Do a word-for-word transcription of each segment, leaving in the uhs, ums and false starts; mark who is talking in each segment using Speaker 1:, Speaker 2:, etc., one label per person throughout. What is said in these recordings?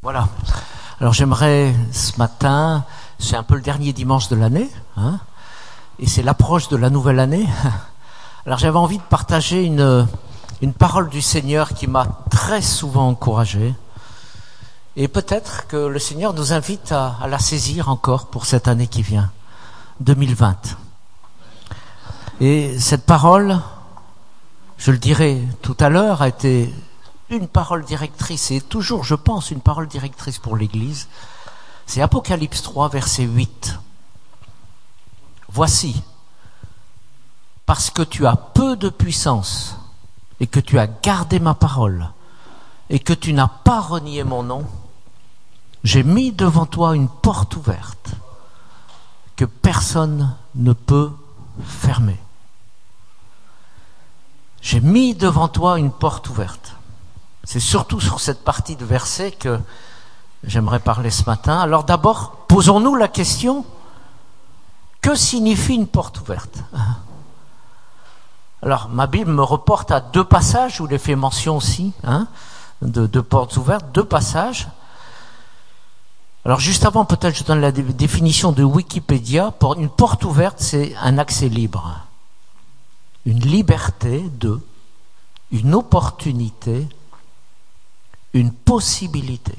Speaker 1: Voilà. Alors j'aimerais ce matin, c'est un peu le dernier dimanche de l'année, hein, et c'est l'approche de la nouvelle année. Alors j'avais envie de partager une, une parole du Seigneur qui m'a très souvent encouragé. Et peut-être que le Seigneur nous invite à, à la saisir encore pour cette année qui vient, deux mille vingt. Et cette parole, je le dirai tout à l'heure, a été une parole directrice, et toujours, je pense, une parole directrice pour l'Église. C'est Apocalypse trois, verset huit. Voici, parce que tu as peu de puissance, et que tu as gardé ma parole, et que tu n'as pas renié mon nom, j'ai mis devant toi une porte ouverte, que personne ne peut fermer. J'ai mis devant toi une porte ouverte. C'est surtout sur cette partie de verset que j'aimerais parler ce matin. Alors d'abord, posons-nous la question, que signifie une porte ouverte ? Alors, ma Bible me reporte à deux passages où il est fait mention aussi, hein, de, de portes ouvertes, deux passages. Alors juste avant, peut-être je donne la dé- définition de Wikipédia. Pour une porte ouverte, c'est un accès libre. Une liberté de, une opportunité, une possibilité.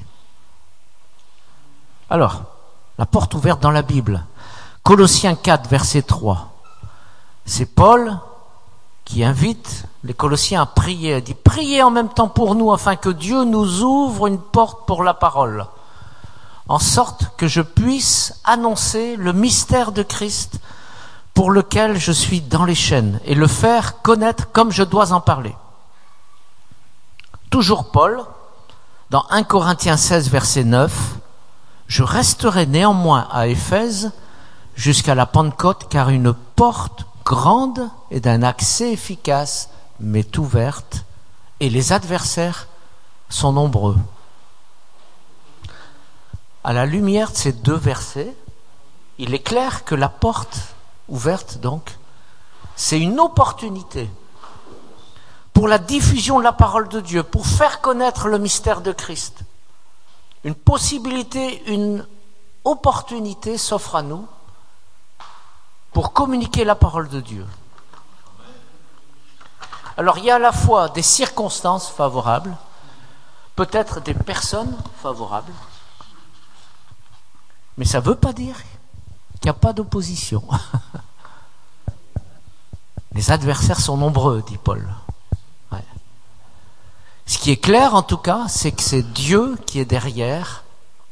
Speaker 1: Alors, la porte ouverte dans la Bible. Colossiens quatre, verset trois. C'est Paul qui invite les Colossiens à prier. Il dit, priez en même temps pour nous, afin que Dieu nous ouvre une porte pour la parole, en sorte que je puisse annoncer le mystère de Christ, pour lequel je suis dans les chaînes, et le faire connaître comme je dois en parler. Toujours Paul, dans un Corinthiens seize, verset neuf, « Je resterai néanmoins à Éphèse jusqu'à la Pentecôte, car une porte grande et d'un accès efficace m'est ouverte, et les adversaires sont nombreux. » À la lumière de ces deux versets, il est clair que la porte ouverte, donc, c'est une opportunité pour la diffusion de la parole de Dieu, pour faire connaître le mystère de Christ. Une possibilité, une opportunité s'offre à nous pour communiquer la parole de Dieu. Alors, il y a à la fois des circonstances favorables, peut-être des personnes favorables, mais ça ne veut pas dire qu'il n'y a pas d'opposition. Les adversaires sont nombreux, dit Paul. Ouais. Ce qui est clair, en tout cas, c'est que c'est Dieu qui est derrière.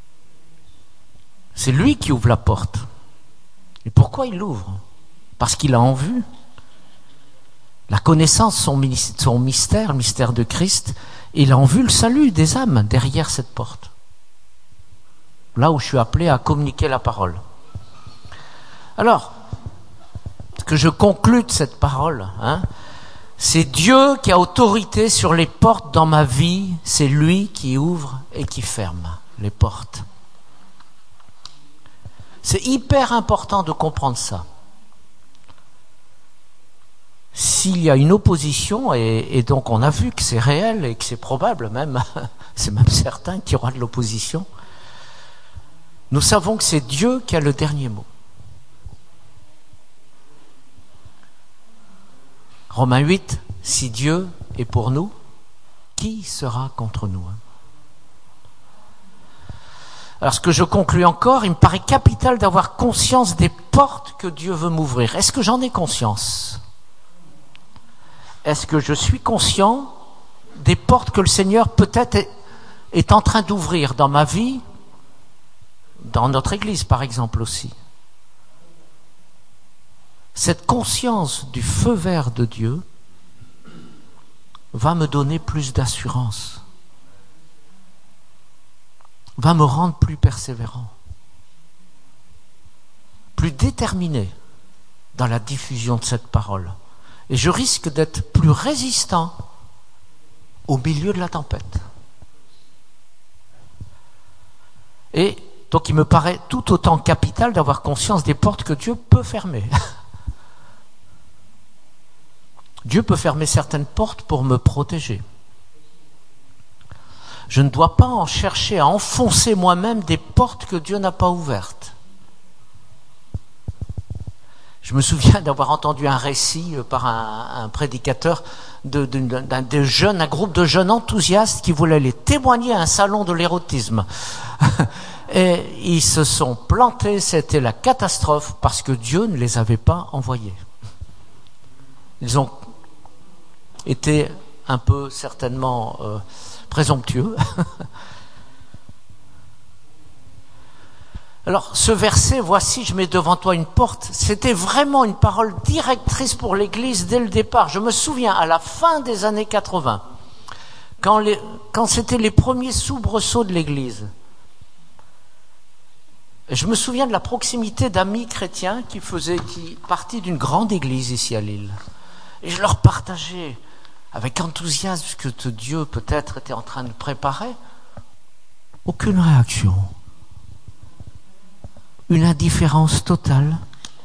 Speaker 1: C'est lui qui ouvre la porte. Et pourquoi il l'ouvre ? Parce qu'il a en vue la connaissance, son, son mystère, le mystère de Christ. Il a en vue le salut des âmes derrière cette porte. Là où je suis appelé à communiquer la parole. Alors, ce que je conclus de cette parole, hein, c'est Dieu qui a autorité sur les portes dans ma vie, c'est lui qui ouvre et qui ferme les portes. C'est hyper important de comprendre ça. S'il y a une opposition, et, et donc on a vu que c'est réel et que c'est probable même, c'est même certain qu'il y aura de l'opposition, nous savons que c'est Dieu qui a le dernier mot. Romains huit, si Dieu est pour nous, qui sera contre nous ? Alors ce que je conclus encore, il me paraît capital d'avoir conscience des portes que Dieu veut m'ouvrir. Est-ce que j'en ai conscience ? Est-ce que je suis conscient des portes que le Seigneur peut-être est, est en train d'ouvrir dans ma vie, dans notre Église par exemple aussi ? Cette conscience du feu vert de Dieu va me donner plus d'assurance, va me rendre plus persévérant, plus déterminé dans la diffusion de cette parole. Et je risque d'être plus résistant au milieu de la tempête. Et donc il me paraît tout autant capital d'avoir conscience des portes que Dieu peut fermer. Dieu peut fermer certaines portes pour me protéger. Je ne dois pas en chercher à enfoncer moi-même des portes que Dieu n'a pas ouvertes. Je me souviens d'avoir entendu un récit par un, un prédicateur de, de, d'un, de jeunes, un groupe de jeunes enthousiastes qui voulaient aller témoigner à un salon de l'érotisme. Et ils se sont plantés, c'était la catastrophe parce que Dieu ne les avait pas envoyés. Ils ont été un peu certainement euh, présomptueux. Alors, ce verset, voici, je mets devant toi une porte, c'était vraiment une parole directrice pour l'Église dès le départ. Je me souviens, à la fin des années quatre-vingts, quand, les, quand c'était les premiers soubresauts de l'Église, je me souviens de la proximité d'amis chrétiens qui faisaient qui, partie d'une grande église ici à Lille. Et je leur partageais avec enthousiasme ce que Dieu peut-être était en train de préparer. Aucune réaction. Une indifférence totale.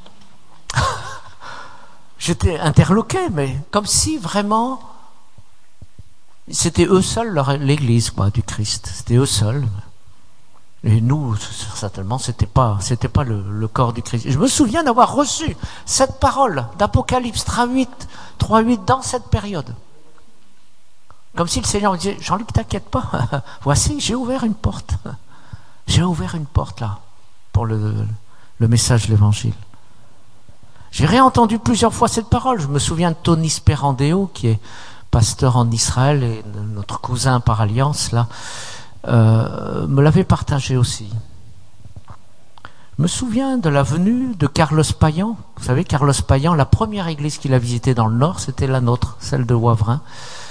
Speaker 1: J'étais interloqué, mais comme si vraiment c'était eux seuls leur, l'église quoi, du Christ. C'était eux seuls. Et nous, certainement, c'était pas, c'était pas le, le corps du Christ. Je me souviens d'avoir reçu cette parole d'Apocalypse trois huit, trois huit dans cette période. Comme si le Seigneur me disait, Jean-Luc, t'inquiète pas, voici, j'ai ouvert une porte. J'ai ouvert une porte là, pour le, le message de l'Évangile. J'ai réentendu plusieurs fois cette parole. Je me souviens de Tony Sperandeo, qui est pasteur en Israël et notre cousin par alliance, là. Euh, me l'avait partagé aussi. Je me souviens de la venue de Carlos Payan. Vous savez, Carlos Payan, la première église qu'il a visitée dans le Nord, c'était la nôtre, celle de Wavrin.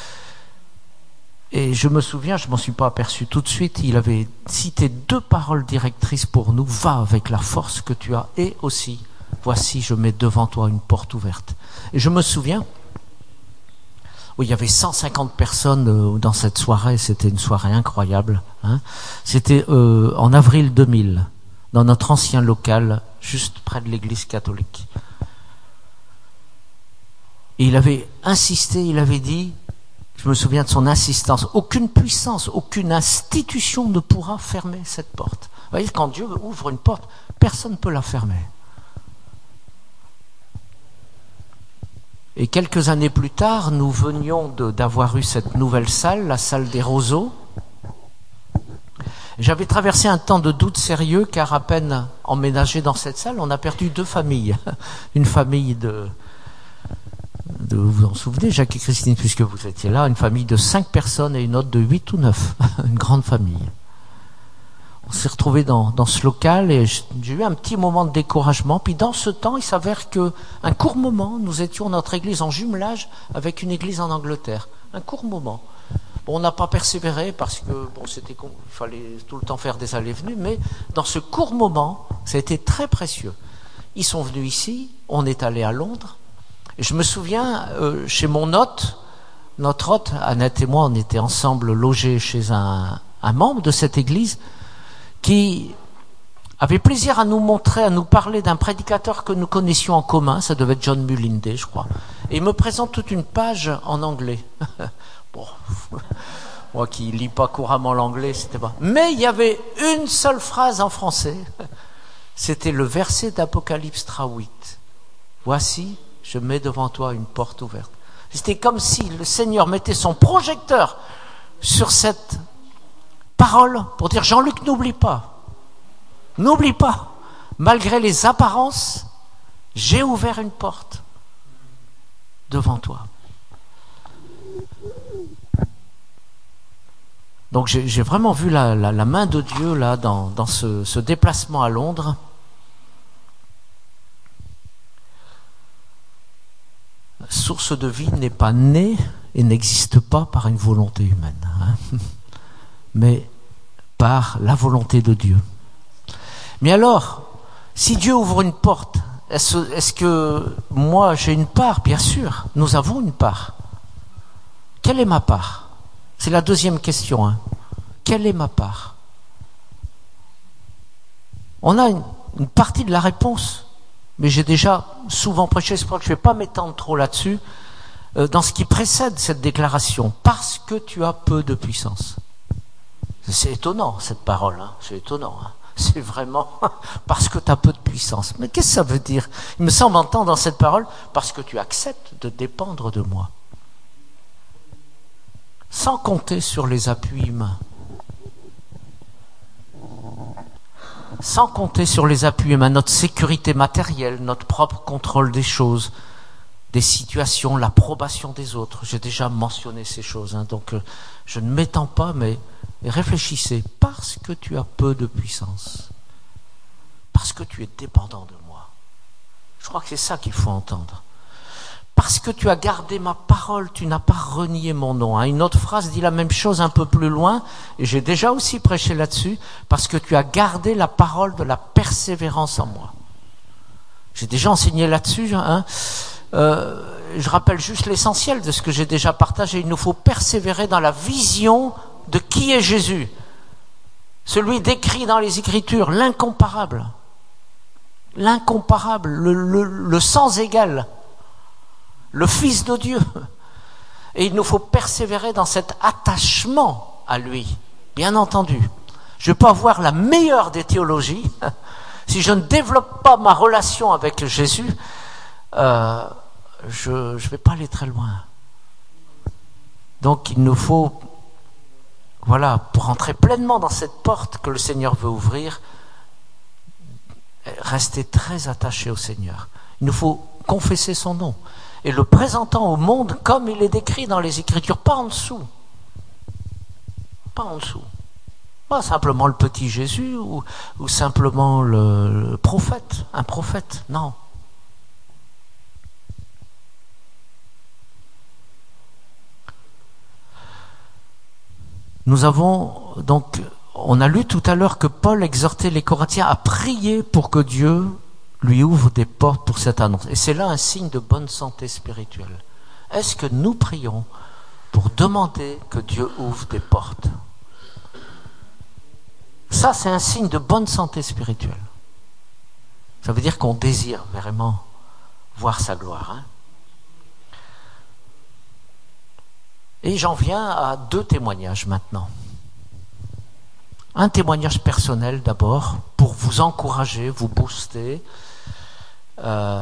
Speaker 1: Et je me souviens, je m'en suis pas aperçu tout de suite, il avait cité deux paroles directrices pour nous. Va avec la force que tu as et aussi, voici, je mets devant toi une porte ouverte. Et je me souviens, où il y avait cent cinquante personnes dans cette soirée, c'était une soirée incroyable. Hein. C'était euh, en avril deux mille, dans notre ancien local, juste près de l'église catholique. Et il avait insisté, il avait dit, je me souviens de son insistance, aucune puissance, aucune institution ne pourra fermer cette porte. Vous voyez, quand Dieu ouvre une porte, personne ne peut la fermer. Et quelques années plus tard, nous venions de, d'avoir eu cette nouvelle salle, la salle des roseaux. J'avais traversé un temps de doute sérieux, car à peine emménagé dans cette salle, on a perdu deux familles. Une famille de, de vous vous en souvenez, Jacques et Christine, puisque vous étiez là, une famille de cinq personnes et une autre de huit ou neuf. Une grande famille. On s'est retrouvés dans, dans ce local et j'ai eu un petit moment de découragement. Puis dans ce temps, il s'avère que un court moment, nous étions notre église en jumelage avec une église en Angleterre. Un court moment. Bon, on n'a pas persévéré parce que bon, c'était il fallait tout le temps faire des allées-venues, mais dans ce court moment, ça a été très précieux. Ils sont venus ici, on est allé à Londres. Et je me souviens, euh, chez mon hôte, notre hôte, Annette et moi, on était ensemble logés chez un, un membre de cette église, qui avait plaisir à nous montrer, à nous parler d'un prédicateur que nous connaissions en commun, ça devait être John Mullinde, je crois. Et il me présente toute une page en anglais. Bon, moi qui lis pas couramment l'anglais, c'était pas. Mais il y avait une seule phrase en français, c'était le verset d'Apocalypse trois huit. Voici, je mets devant toi une porte ouverte. C'était comme si le Seigneur mettait son projecteur sur cette parole pour dire Jean-Luc, n'oublie pas, n'oublie pas, malgré les apparences, j'ai ouvert une porte devant toi. Donc j'ai, j'ai vraiment vu la, la, la main de Dieu là dans, dans ce, ce déplacement à Londres. La source de vie n'est pas née et n'existe pas par une volonté humaine. Hein. Mais par la volonté de Dieu. Mais alors, si Dieu ouvre une porte, est-ce, est-ce que moi j'ai une part? Bien sûr, nous avons une part. Quelle est ma part? C'est la deuxième question. Hein. Quelle est ma part? On a une, une partie de la réponse, mais j'ai déjà souvent prêché, c'est pour ça que je ne vais pas m'étendre trop là-dessus, euh, dans ce qui précède cette déclaration. Parce que tu as peu de puissance. C'est étonnant, cette parole, hein. C'est étonnant. Hein. C'est vraiment parce que tu as peu de puissance. Mais qu'est-ce que ça veut dire? Il me semble entendre dans cette parole, parce que tu acceptes de dépendre de moi. Sans compter sur les appuis humains. Sans compter sur les appuis humains, notre sécurité matérielle, notre propre contrôle des choses, des situations, l'approbation des autres. J'ai déjà mentionné ces choses, hein, donc euh, je ne m'étends pas, mais réfléchissez. Parce que tu as peu de puissance, parce que tu es dépendant de moi. Je crois que c'est ça qu'il faut entendre. Parce que tu as gardé ma parole, tu n'as pas renié mon nom. Hein. Une autre phrase dit la même chose un peu plus loin, et j'ai déjà aussi prêché là-dessus, parce que tu as gardé la parole de la persévérance en moi. J'ai déjà enseigné là-dessus. Hein. Euh, je rappelle juste l'essentiel de ce que j'ai déjà partagé. Il nous faut persévérer dans la vision de qui est Jésus. Celui décrit dans les Écritures, l'incomparable. L'incomparable, le, le, le sans égal. Le Fils de Dieu. Et il nous faut persévérer dans cet attachement à lui. Bien entendu. Je peux avoir la meilleure des théologies. Si je ne développe pas ma relation avec Jésus, euh, je ne vais pas aller très loin. Donc il nous faut, voilà, pour entrer pleinement dans cette porte que le Seigneur veut ouvrir, rester très attaché au Seigneur. Il nous faut confesser son nom. Et le présentant au monde comme il est décrit dans les Écritures, pas en dessous. Pas en dessous. Pas simplement le petit Jésus ou, ou simplement le, le prophète, un prophète, non. Nous avons donc, on a lu tout à l'heure que Paul exhortait les Corinthiens à prier pour que Dieu lui ouvre des portes pour cette annonce. Et c'est là un signe de bonne santé spirituelle. Est-ce que nous prions pour demander que Dieu ouvre des portes? Ça, c'est un signe de bonne santé spirituelle. Ça veut dire qu'on désire vraiment voir sa gloire. Hein? Et j'en viens à deux témoignages maintenant. Un témoignage personnel d'abord, pour vous encourager, vous booster. Euh,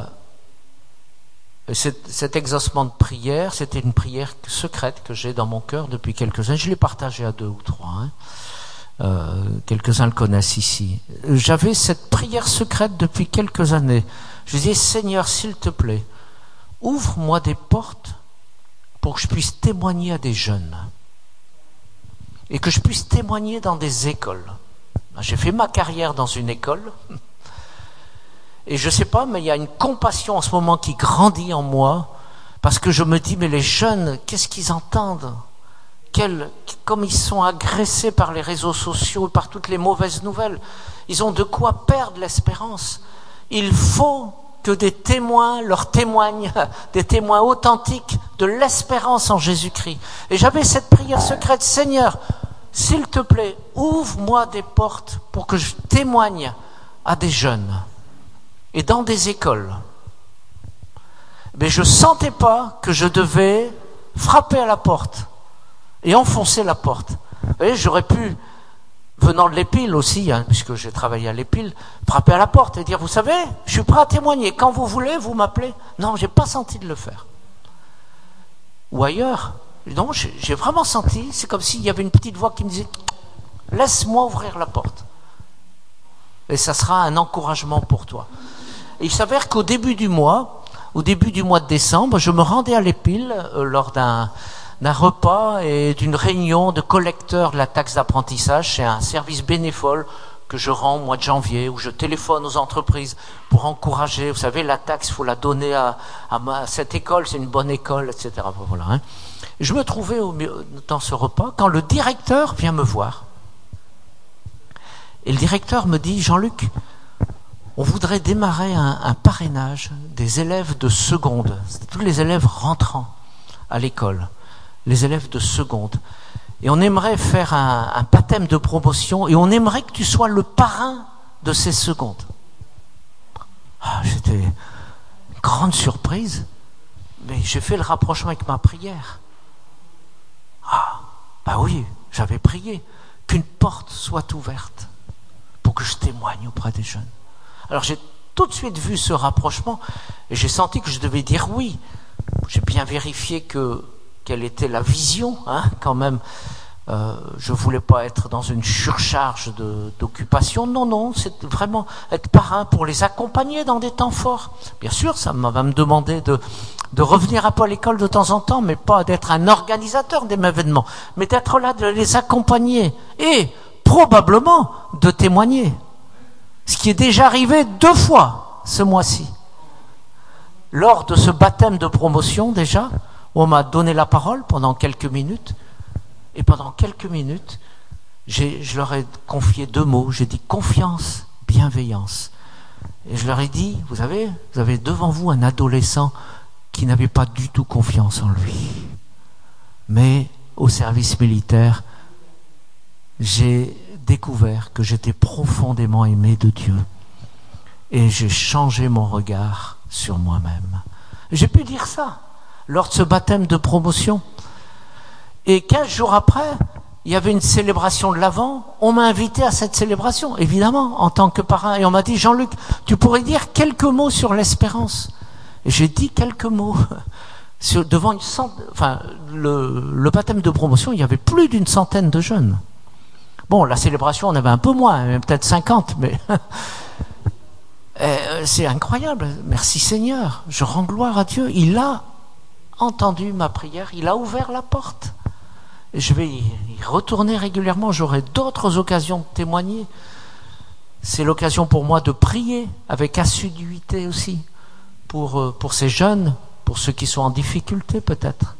Speaker 1: cet, cet exaucement de prière, c'était une prière secrète que j'ai dans mon cœur depuis quelques années. Je l'ai partagée à deux ou trois. Hein. Euh, quelques-uns le connaissent ici. J'avais cette prière secrète depuis quelques années. Je disais, Seigneur, s'il te plaît, ouvre-moi des portes pour que je puisse témoigner à des jeunes. Et que je puisse témoigner dans des écoles. J'ai fait ma carrière dans une école. Et je ne sais pas, mais il y a une compassion en ce moment qui grandit en moi. Parce que je me dis, mais les jeunes, qu'est-ce qu'ils entendent ? Quel, Comme ils sont agressés par les réseaux sociaux, par toutes les mauvaises nouvelles. Ils ont de quoi perdre l'espérance. Il faut que des témoins leur témoignent, des témoins authentiques de l'espérance en Jésus-Christ. Et j'avais cette prière secrète, Seigneur, s'il te plaît, ouvre-moi des portes pour que je témoigne à des jeunes et dans des écoles. Mais je ne sentais pas que je devais frapper à la porte et enfoncer la porte. Vous voyez, j'aurais pu, venant de l'Épile aussi, hein, puisque j'ai travaillé à l'Épile, frapper à la porte et dire, vous savez, je suis prêt à témoigner. Quand vous voulez, vous m'appelez. Non, je n'ai pas senti de le faire. Ou ailleurs. Non, j'ai vraiment senti, c'est comme s'il y avait une petite voix qui me disait, laisse-moi ouvrir la porte. Et ça sera un encouragement pour toi. Et il s'avère qu'au début du mois, au début du mois de décembre, je me rendais à l'Épile euh, lors d'un d'un repas et d'une réunion de collecteurs de la taxe d'apprentissage. C'est un service bénévole que je rends au mois de janvier, où je téléphone aux entreprises pour encourager. Vous savez, la taxe, il faut la donner à, à, ma, à cette école, c'est une bonne école, et cetera. Voilà, hein. Je me trouvais au, dans ce repas quand le directeur vient me voir. Et le directeur me dit, Jean-Luc, on voudrait démarrer un, un parrainage des élèves de seconde. C'est tous les élèves rentrant à l'école. Les élèves de seconde. Et on aimerait faire un, un baptême de promotion et on aimerait que tu sois le parrain de ces secondes. Ah, j'étais une grande surprise, mais j'ai fait le rapprochement avec ma prière. Ah, bah oui, j'avais prié. qu'une porte soit ouverte pour que je témoigne auprès des jeunes. Alors j'ai tout de suite vu ce rapprochement et j'ai senti que je devais dire oui. J'ai bien vérifié que quelle était la vision, hein, quand même. Euh, je voulais pas être dans une surcharge de, d'occupation. Non, non, c'est vraiment être parrain pour les accompagner dans des temps forts. Bien sûr, ça va me demander de, de revenir un peu à l'école de temps en temps, mais pas d'être un organisateur des événements, mais d'être là, de les accompagner et probablement de témoigner. Ce qui est déjà arrivé deux fois ce mois-ci. Lors de ce baptême de promotion déjà, où on m'a donné la parole pendant quelques minutes, et pendant quelques minutes, j'ai, je leur ai confié deux mots. J'ai dit confiance, bienveillance. Et je leur ai dit, vous savez, vous avez devant vous un adolescent qui n'avait pas du tout confiance en lui. Mais au service militaire, j'ai découvert que j'étais profondément aimé de Dieu. Et j'ai changé mon regard sur moi-même. J'ai pu dire ça lors de ce baptême de promotion. Et quinze jours après, il y avait une célébration de l'Avent. On m'a invité à cette célébration, évidemment, en tant que parrain. Et on m'a dit, Jean-Luc, tu pourrais dire quelques mots sur l'espérance. Et j'ai dit quelques mots. Sur, devant une centaine, enfin, le, le baptême de promotion, il y avait plus d'une centaine de jeunes. Bon, la célébration, on avait un peu moins, peut-être cinquante, mais c'est incroyable. Merci Seigneur. Je rends gloire à Dieu. Il a entendu ma prière. Il a ouvert la porte. Je vais y retourner régulièrement, j'aurai d'autres occasions de témoigner. C'est l'occasion pour moi de prier avec assiduité aussi pour, pour ces jeunes, pour ceux qui sont en difficulté peut-être.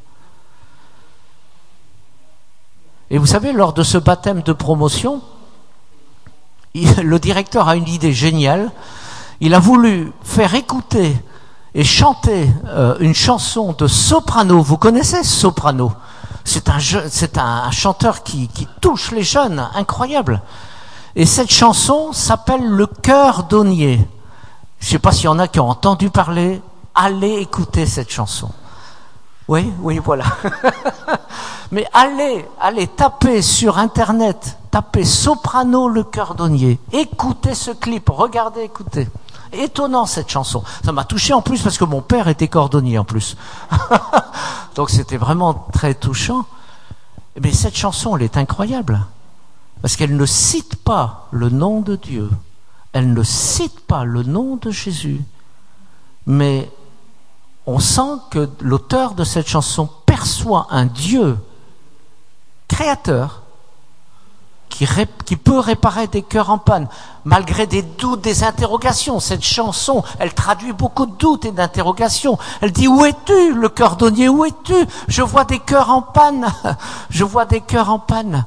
Speaker 1: Et vous savez, lors de ce baptême de promotion, il, le directeur a une idée géniale. Il a voulu faire écouter et chanter euh, une chanson de soprano. Vous connaissez Soprano ? C'est un, je, c'est un, un chanteur qui, qui touche les jeunes, incroyable. Et cette chanson s'appelle Le Cœur-Donnier. Je ne sais pas s'il y en a qui ont entendu parler. Allez écouter cette chanson. Oui, oui, voilà. Mais allez, allez taper sur Internet, tapez Soprano Le Cœur-Donnier. Écoutez ce clip, regardez, écoutez. Étonnant cette chanson. Ça m'a touché en plus parce que mon père était cordonnier en plus. Donc c'était vraiment très touchant. Mais cette chanson, elle est incroyable. Parce qu'elle ne cite pas le nom de Dieu. Elle ne cite pas le nom de Jésus. Mais on sent que l'auteur de cette chanson perçoit un Dieu créateur Qui, ré, qui peut réparer des cœurs en panne, malgré des doutes, des interrogations. Cette chanson, elle traduit beaucoup de doutes et d'interrogations. Elle dit, où es-tu, le cordonnier, où es-tu? Je vois des cœurs en panne. Je vois des cœurs en panne.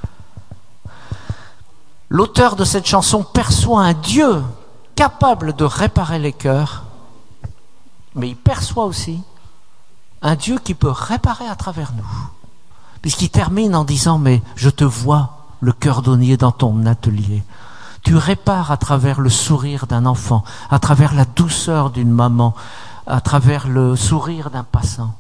Speaker 1: L'auteur de cette chanson perçoit un Dieu capable de réparer les cœurs, mais il perçoit aussi un Dieu qui peut réparer à travers nous. Puisqu'il termine en disant, mais je te vois, le cordonnier dans ton atelier. Tu répares à travers le sourire d'un enfant, à travers la douceur d'une maman, à travers le sourire d'un passant.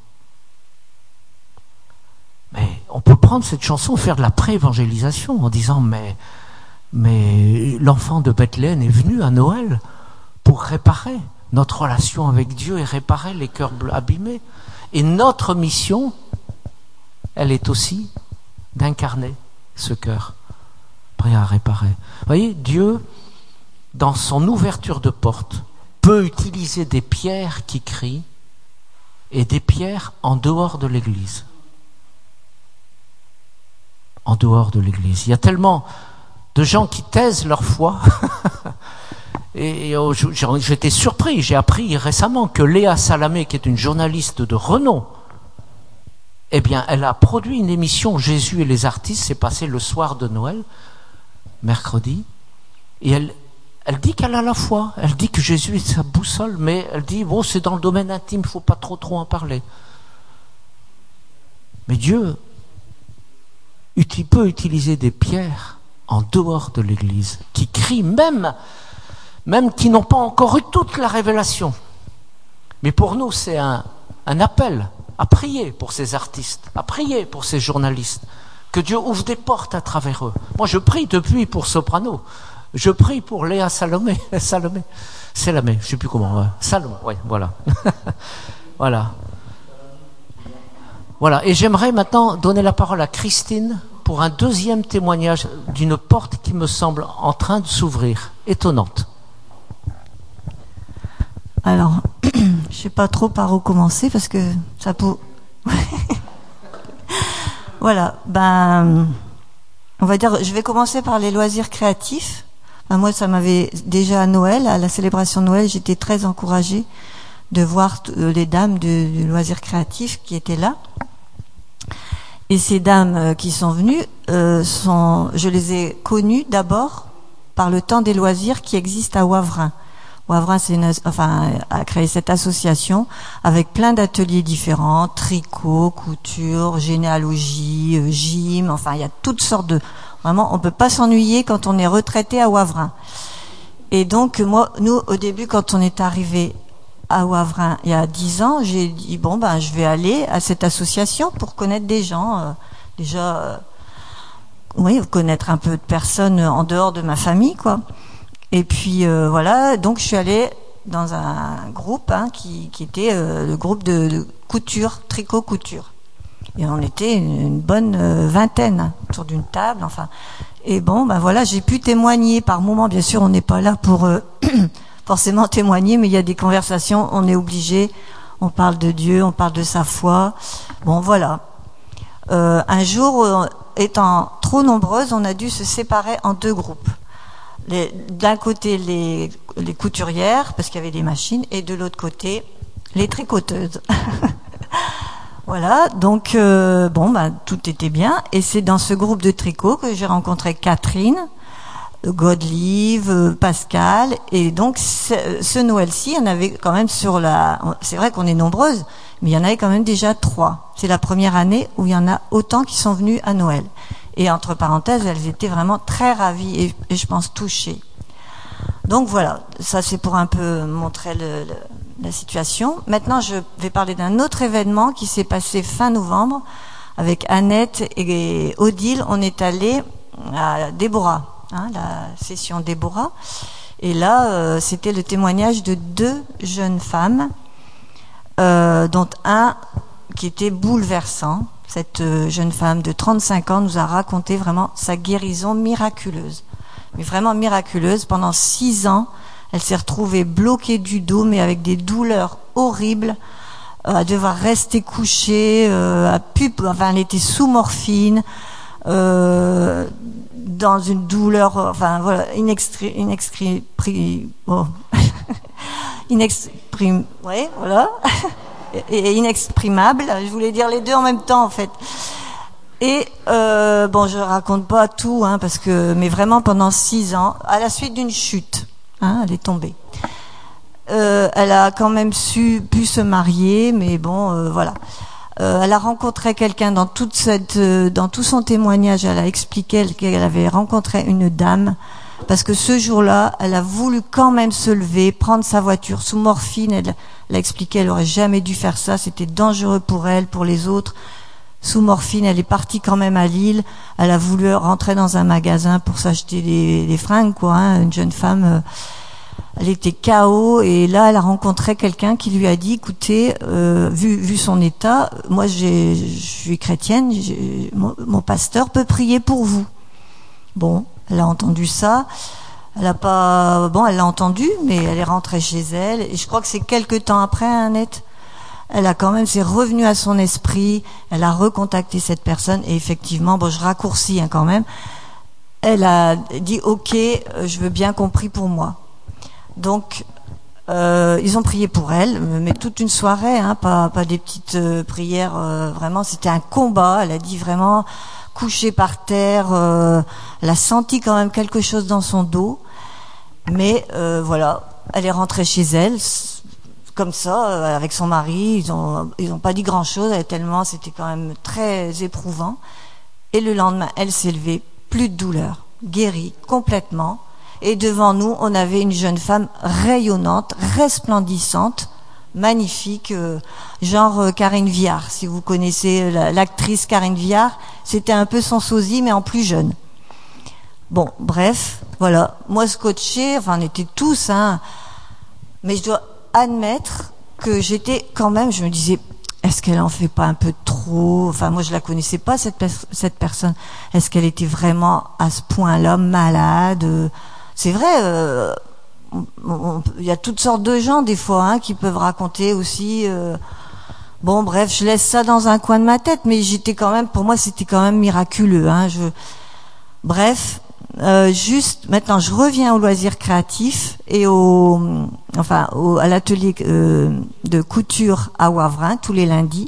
Speaker 1: Mais on peut prendre cette chanson et faire de la pré-évangélisation en disant mais, mais l'enfant de Bethléem est venu à Noël pour réparer notre relation avec Dieu et réparer les cœurs abîmés. Et notre mission, elle est aussi d'incarner ce cœur prêt à réparer. Vous voyez, Dieu, dans son ouverture de porte, peut utiliser des pierres qui crient et des pierres en dehors de l'Église. En dehors de l'Église. Il y a tellement de gens qui taisent leur foi. Et j'étais surpris, j'ai appris récemment que Léa Salamé, qui est une journaliste de renom, eh bien, elle a produit une émission Jésus et les artistes, c'est passé le soir de Noël, mercredi, et elle, elle dit qu'elle a la foi, elle dit que Jésus est sa boussole, mais elle dit, bon, c'est dans le domaine intime, il ne faut pas trop trop en parler. Mais Dieu il peut utiliser des pierres en dehors de l'Église, qui crient même, même qui n'ont pas encore eu toute la révélation. Mais pour nous, c'est un, un appel à prier pour ces artistes, à prier pour ces journalistes, Que Dieu ouvre des portes à travers eux. Moi, je prie depuis pour Soprano. Je prie pour Léa Salomé. Salomé. Salomé, je ne sais plus comment. Ouais. Salomé, oui, voilà. Voilà. Voilà. Et j'aimerais maintenant donner la parole à Christine pour un deuxième témoignage d'une porte qui me semble en train de s'ouvrir. Étonnante.
Speaker 2: Alors, je ne sais pas trop par où commencer parce que ça peut... Voilà, ben, on va dire, je vais commencer par les loisirs créatifs. Ben, moi, ça m'avait déjà à Noël, à la célébration de Noël, j'étais très encouragée de voir euh, les dames du, du loisir créatif qui étaient là. Et ces dames euh, qui sont venues, euh, sont, je les ai connues d'abord par le temps des loisirs qui existe à Wavrin. Wavrin, c'est une, enfin, a créé cette association avec plein d'ateliers différents, tricot, couture, généalogie, euh, gym, enfin, il y a toutes sortes de... Vraiment, on peut pas s'ennuyer quand on est retraité à Wavrin. Et donc, moi, nous, au début, quand on est arrivé à Wavrin, il y a dix ans, j'ai dit, bon, ben, je vais aller à cette association pour connaître des gens, euh, déjà, euh, oui, connaître un peu de personnes en dehors de ma famille, quoi. Et puis euh, voilà, donc je suis allée dans un groupe hein, qui, qui était euh, le groupe de, de couture, tricot couture. Et on était une, une bonne euh, vingtaine hein, autour d'une table, enfin. Et bon, ben voilà, j'ai pu témoigner par moments. Bien sûr, on n'est pas là pour euh, forcément témoigner, mais il y a des conversations, on est obligé. On parle de Dieu, on parle de sa foi. Bon, voilà. Euh, un jour, euh, étant trop nombreuses, on a dû se séparer en deux groupes. D'un côté les, les couturières parce qu'il y avait des machines et de l'autre côté les tricoteuses. Voilà, donc euh, bon bah tout était bien et c'est dans ce groupe de tricot que j'ai rencontré Catherine, Godelive, Pascal et donc ce, ce Noël-ci, on avait quand même sur la, c'est vrai qu'on est nombreuses, mais il y en avait quand même déjà trois. C'est la première année où il y en a autant qui sont venus à Noël. Et entre parenthèses, elles étaient vraiment très ravies et, et je pense touchées. Donc voilà, ça c'est pour un peu montrer le, le, la situation. Maintenant, je vais parler d'un autre événement qui s'est passé fin novembre avec Annette et Odile. On est allé à Déborah, hein, la session Déborah. Et là, euh, c'était le témoignage de deux jeunes femmes, euh, dont un qui était bouleversant. Cette jeune femme de trente-cinq ans nous a raconté vraiment sa guérison miraculeuse. Mais vraiment miraculeuse. Pendant six ans, elle s'est retrouvée bloquée du dos, mais avec des douleurs horribles, euh, à devoir rester couchée, euh, à pu, enfin, elle était sous morphine, euh, dans une douleur, enfin, voilà, inextri, inextri, oh. inexprim, ouais, voilà. Et inexprimable, je voulais dire les deux en même temps en fait. Et euh, bon, je raconte pas tout, hein, parce que, mais vraiment pendant six ans, à la suite d'une chute, hein, elle est tombée. Euh, elle a quand même su pu se marier, mais bon, euh, voilà. Euh, elle a rencontré quelqu'un dans toute cette, euh, dans tout son témoignage. Elle a expliqué qu'elle avait rencontré une dame. Parce que ce jour-là, elle a voulu quand même se lever, prendre sa voiture sous morphine. Elle, elle a expliqué qu'elle aurait jamais dû faire ça. C'était dangereux pour elle, pour les autres. Sous morphine, elle est partie quand même à Lille. Elle a voulu rentrer dans un magasin pour s'acheter des, des fringues, quoi. Hein. Une jeune femme, euh, elle était K O. Et là, elle a rencontré quelqu'un qui lui a dit, écoutez, euh, vu, vu son état, moi, j'ai, je suis chrétienne, j'ai, mon, mon pasteur peut prier pour vous. Bon. Elle a entendu ça. Elle a pas, bon, elle l'a entendu, mais elle est rentrée chez elle. Et je crois que c'est quelques temps après, Annette, elle a quand même, c'est revenu à son esprit. Elle a recontacté cette personne et effectivement, bon, je raccourcis hein, quand même. Elle a dit, ok, je veux bien qu'on prie pour moi. Donc, euh, ils ont prié pour elle, mais toute une soirée, hein, pas, pas des petites euh, prières. Euh, vraiment, c'était un combat. Elle a dit vraiment. Couchée par terre, euh, elle a senti quand même quelque chose dans son dos, mais euh, voilà, elle est rentrée chez elle, comme ça, euh, avec son mari, ils ont ils ont pas dit grand-chose, tellement c'était quand même très éprouvant, et le lendemain, elle s'est levée, plus de douleur, guérie complètement, et devant nous, on avait une jeune femme rayonnante, resplendissante, magnifiques, euh, genre euh, Karine Viard, si vous connaissez la, l'actrice Karine Viard, c'était un peu son sosie, mais en plus jeune. Bon, bref, voilà. Moi, scotché, enfin, on était tous, hein, mais je dois admettre que j'étais quand même, je me disais, est-ce qu'elle en fait pas un peu trop? Enfin, moi, je la connaissais pas, cette, pers- cette personne. Est-ce qu'elle était vraiment à ce point-là malade? C'est vrai, euh, il y a toutes sortes de gens, des fois, hein, qui peuvent raconter aussi. Euh, bon, bref, je laisse ça dans un coin de ma tête, mais j'étais quand même, pour moi, c'était quand même miraculeux. Hein, je, bref, euh, juste maintenant, je reviens au loisir créatif et au, enfin, au, à l'atelier euh, de couture à Wavrin tous les lundis.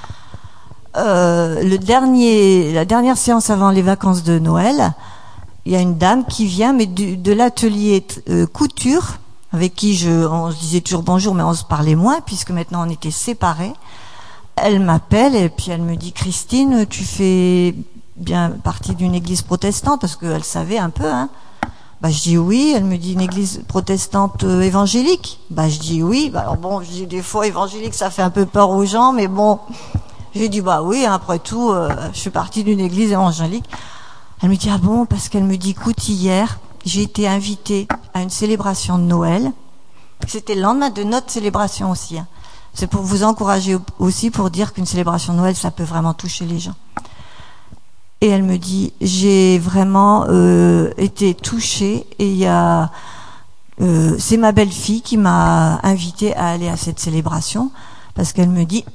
Speaker 2: Euh, le dernier, la dernière séance avant les vacances de Noël, il y a une dame qui vient, mais du, de l'atelier euh, couture, avec qui je, on se disait toujours bonjour, mais on se parlait moins, puisque maintenant on était séparés. Elle m'appelle et puis elle me dit, Christine, tu fais bien partie d'une église protestante, parce qu'elle savait un peu, hein. Bah, je dis oui. Elle me dit, une église protestante euh, évangélique. Bah, je dis oui. Bah, alors bon, je dis des fois évangélique, ça fait un peu peur aux gens, mais bon, j'ai dit bah oui, hein, après tout, euh, je fais partie d'une église évangélique. Elle me dit, ah bon, parce qu'elle me dit, écoute, hier, j'ai été invitée à une célébration de Noël. C'était le lendemain de notre célébration aussi. Hein. C'est pour vous encourager aussi, pour dire qu'une célébration de Noël, ça peut vraiment toucher les gens. Et elle me dit, j'ai vraiment euh, été touchée, et il y a, euh, c'est ma belle-fille qui m'a invitée à aller à cette célébration, parce qu'elle me dit,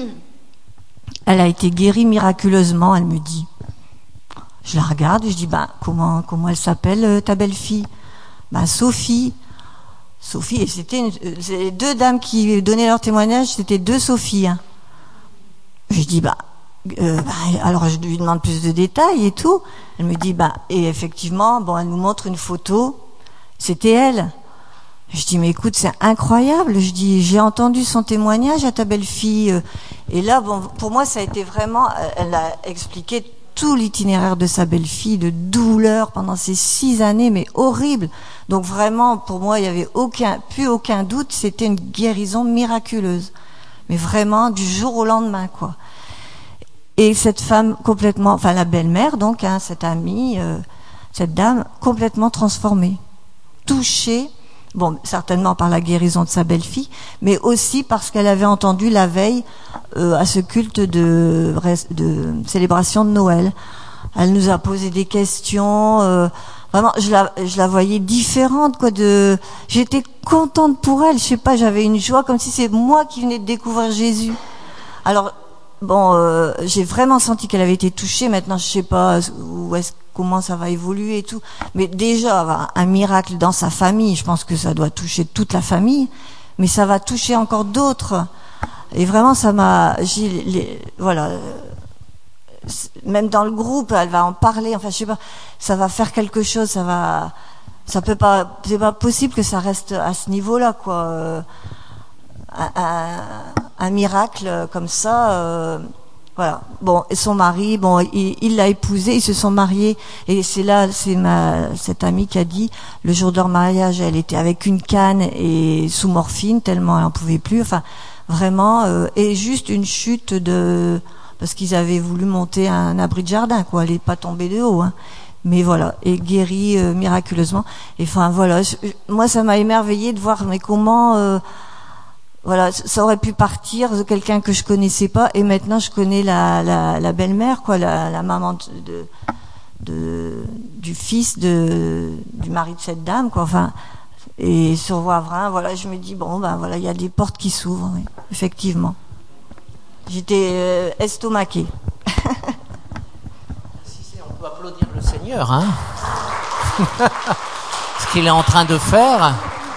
Speaker 2: elle a été guérie miraculeusement, elle me dit. Je la regarde et je dis, ben, comment, comment elle s'appelle, euh, ta belle-fille? Ben, Sophie. Sophie, et c'était une, euh, les deux dames qui donnaient leur témoignage, c'était deux Sophie. Hein. Je dis, bah, euh, bah, alors je lui demande plus de détails et tout. Elle me dit, bah, et effectivement, bon, elle nous montre une photo, c'était elle. Je dis, mais écoute, c'est incroyable. Je dis, j'ai entendu son témoignage à ta belle-fille. Et là, bon, pour moi, ça a été vraiment, elle a expliqué tout l'itinéraire de sa belle-fille, de douleur pendant ces six années, mais horrible. Donc vraiment, pour moi, il y avait aucun, plus aucun doute, c'était une guérison miraculeuse. Mais vraiment, du jour au lendemain, quoi. Et cette femme complètement, enfin la belle-mère, donc, hein, cette amie, euh, cette dame, complètement transformée, touchée, bon, certainement par la guérison de sa belle-fille, mais aussi parce qu'elle avait entendu la veille euh, à ce culte de, de célébration de Noël. Elle nous a posé des questions. Euh, vraiment, je la, je la voyais différente, quoi. De, j'étais contente pour elle. Je sais pas, j'avais une joie comme si c'est moi qui venais de découvrir Jésus. Alors, bon, euh, j'ai vraiment senti qu'elle avait été touchée. Maintenant, je sais pas où est-ce, comment ça va évoluer et tout. Mais déjà, avoir un miracle dans sa famille, je pense que ça doit toucher toute la famille. Mais ça va toucher encore d'autres. Et vraiment, ça m'a, j'ai, les, voilà. Même dans le groupe, elle va en parler. Enfin, je sais pas, ça va faire quelque chose. Ça va, ça peut pas, c'est pas possible que ça reste à ce niveau-là, quoi. Euh, un, un, un miracle comme ça. Euh, voilà. Bon, et son mari, bon, il, il l'a épousée, ils se sont mariés, et c'est là, c'est ma cette amie qui a dit, le jour de leur mariage, elle était avec une canne et sous morphine tellement elle en pouvait plus. Enfin, vraiment, euh, et juste une chute de, parce qu'ils avaient voulu monter un abri de jardin, quoi, elle est pas tombée de haut, hein. Mais voilà, et guérie euh, miraculeusement. Et enfin voilà, je, moi ça m'a émerveillée de voir, mais comment. Euh, Voilà, ça aurait pu partir de quelqu'un que je connaissais pas, et maintenant je connais la, la, la belle-mère, quoi, la, la maman de, de, du fils de, du mari de cette dame, quoi. Enfin, et sur Wavrin, voilà, je me dis bon, ben voilà, il y a des portes qui s'ouvrent, oui, effectivement. J'étais euh, estomaquée.
Speaker 1: Si c'est, on peut applaudir le Seigneur, hein. Ce qu'il est en train de faire.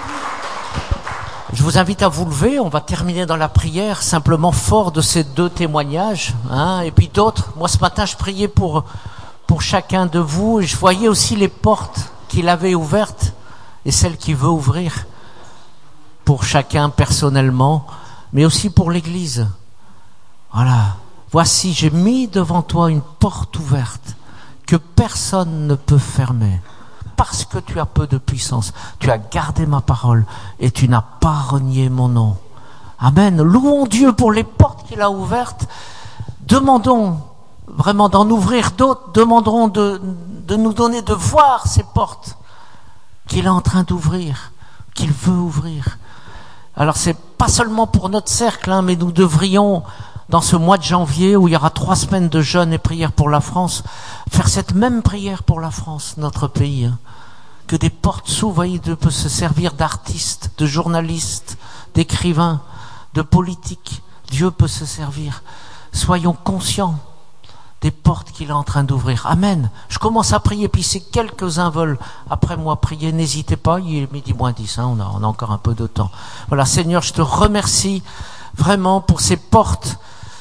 Speaker 1: Je vous invite à vous lever, on va terminer dans la prière, simplement fort de ces deux témoignages, hein, et puis d'autres. Moi, ce matin, je priais pour, pour chacun de vous, et je voyais aussi les portes qu'il avait ouvertes, et celles qu'il veut ouvrir, pour chacun personnellement, mais aussi pour l'Église. Voilà. Voici, j'ai mis devant toi une porte ouverte, que personne ne peut fermer. Parce que tu as peu de puissance, tu as gardé ma parole et tu n'as pas renié mon nom. Amen. Louons Dieu pour les portes qu'il a ouvertes. Demandons vraiment d'en ouvrir d'autres. Demandons de, de nous donner de voir ces portes qu'il est en train d'ouvrir, qu'il veut ouvrir. Alors c'est pas seulement pour notre cercle, hein, mais nous devrions, dans ce mois de janvier où il y aura trois semaines de jeûne et prière pour la France, faire cette même prière pour la France, notre pays. Hein. Que des portes s'ouvrent, Dieu peut se servir d'artistes, de journalistes, d'écrivains, de politiques. Dieu peut se servir. Soyons conscients des portes qu'il est en train d'ouvrir. Amen. Je commence à prier, puis si quelques-uns veulent après moi prier, n'hésitez pas, il est midi moins dix, hein, on, a, on a encore un peu de temps. Voilà, Seigneur, je te remercie vraiment pour ces portes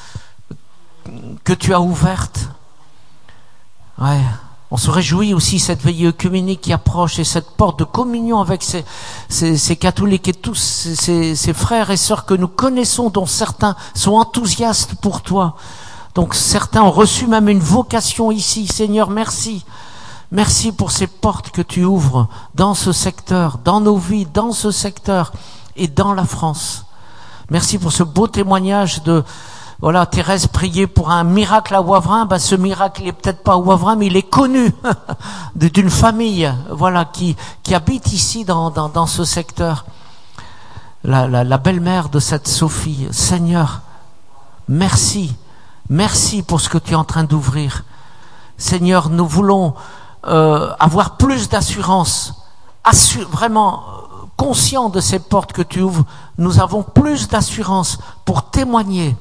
Speaker 1: que tu as ouvertes. Ouais. On se réjouit aussi cette veillée œcuménique qui approche et cette porte de communion avec ces, ces, ces catholiques et tous ces, ces, ces frères et sœurs que nous connaissons, dont certains sont enthousiastes pour toi. Donc certains ont reçu même une vocation ici. Seigneur, merci. Merci pour ces portes que tu ouvres dans ce secteur, dans nos vies, dans ce secteur et dans la France. Merci pour ce beau témoignage de... Voilà, Thérèse priait pour un miracle à Wavrin. Ben, ce miracle, il est peut-être pas à Wavrin, mais il est connu d'une famille, voilà, qui, qui habite ici dans, dans, dans ce secteur. La, la, la belle-mère de cette Sophie. Seigneur, merci. Merci pour ce que tu es en train d'ouvrir. Seigneur, nous voulons euh, avoir plus d'assurance, assu- vraiment euh, conscients de ces portes que tu ouvres. Nous avons plus d'assurance pour témoigner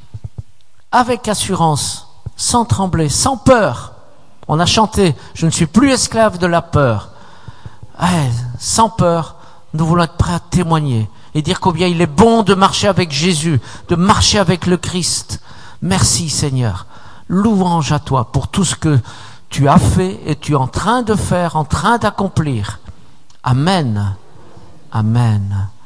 Speaker 1: avec assurance, sans trembler, sans peur. On a chanté « Je ne suis plus esclave de la peur ». Ouais, sans peur, nous voulons être prêts à témoigner et dire combien il est bon de marcher avec Jésus, de marcher avec le Christ. Merci Seigneur. Louange à toi pour tout ce que tu as fait et tu es en train de faire, en train d'accomplir. Amen. Amen.